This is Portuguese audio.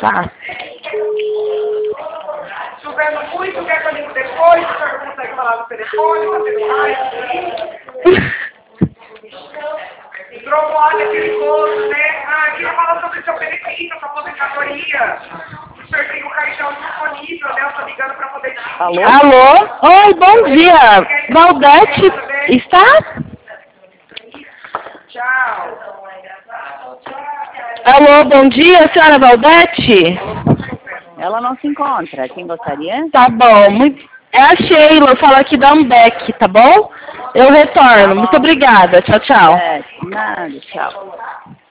Tá. Chovendo muito, quer que eu ligo depois? O senhor não consegue falar no telefone, fazer live? Hidromole é perigoso, né? Ah, eu queria falar sobre o seu benefício, sua aposentadoria. O senhor tem o caixão disponível, né? Eu tô ligando para poder... Alô? Alô? Oi, bom dia. Valdete está? Tchau. Alô, bom dia, senhora Valdete? Ela não se encontra. Quem gostaria? Tá bom. É a Sheila, fala aqui da Ambec, tá bom? Eu retorno. Muito obrigada. Tchau, tchau. Nada, tchau.